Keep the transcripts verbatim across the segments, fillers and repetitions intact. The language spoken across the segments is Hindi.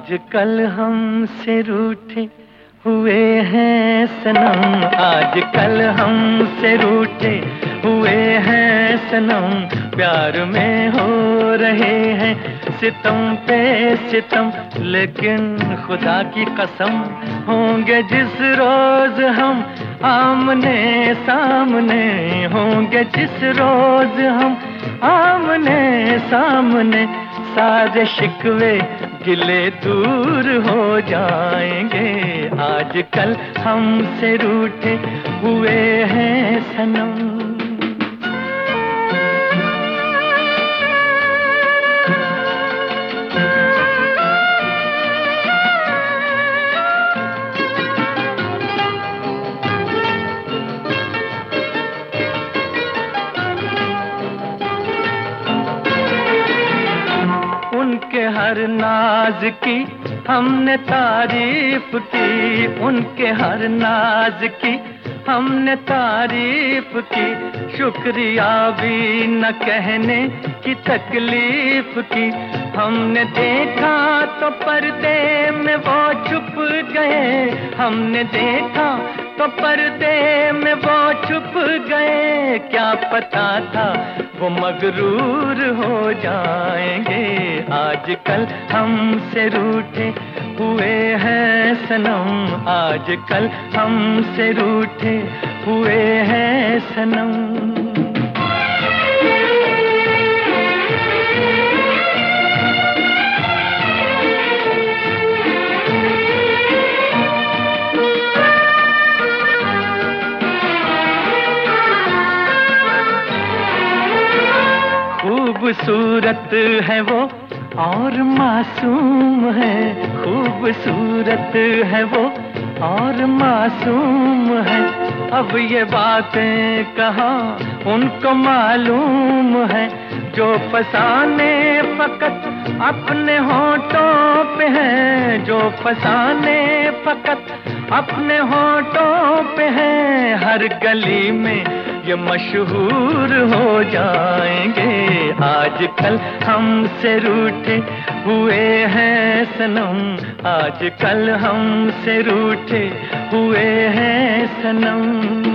आजकल हमसे रूठे हुए हैं सनम, आजकल हमसे रूठे हुए हैं सनम, प्यार में हो रहे हैं सितम पे सितम। लेकिन खुदा की कसम होंगे जिस रोज हम आमने सामने, होंगे जिस रोज हम आमने सामने, सारे शिकवे गिले दूर हो जाएंगे। आजकल हमसे रूठे हुए हैं सनम। उनके हर नाज की हमने तारीफ की, उनके हर नाज की हमने तारीफ की, शुक्रिया भी न कहने की तकलीफ की। हमने देखा तो पर्दे में वो छुप गए, हमने देखा तो पर्दे में वो छुप गए, क्या पता था वो मगरूर हो जाएंगे। आजकल हमसे रूठे हुए हैं सनम, आजकल हमसे रूठे हुए हैं सनम। खूबसूरत है वो और मासूम है, खूबसूरत है वो और मासूम है। अब ये बातें कहाँ उनको मालूम है, जो फसाने फकत अपने होठों पे हैं, जो फसाने फकत अपने होठों पे हैं। हर गली में ये मशहूर हो जाएंगे। आजकल हमसे रूठे हुए हैं सनम, आजकल हमसे रूठे हुए हैं सनम।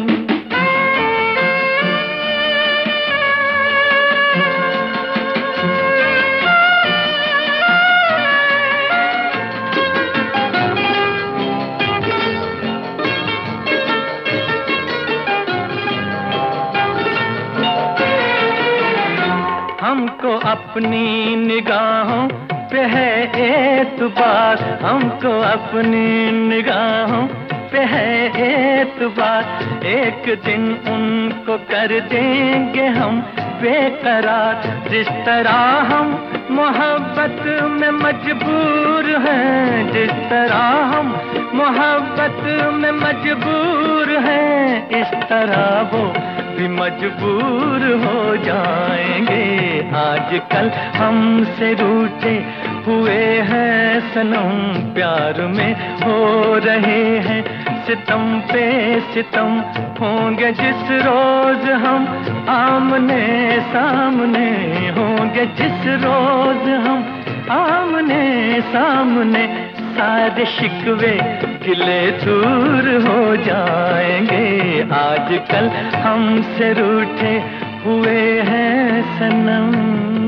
हमको अपनी निगाहों पे है एतबार, हमको अपनी निगाहों पे है एतबार। एक दिन उनको कर देंगे हम बेकरार, जिस तरह हम मोहब्बत में मजबूर हैं, जिस तरह हम मोहब्बत में मजबूर हैं, इस तरह वो भी मजबूर हो जाएंगे। आजकल हमसे रूठे हुए हैं सनम, प्यार में हो रहे हैं सितम पे सितम। होंगे जिस रोज हम आमने सामने, होंगे जिस रोज हम आमने सामने, सारे शिकवे गिले दूर हो जाएंगे। आजकल हमसे रूठे हुए हैं सनम।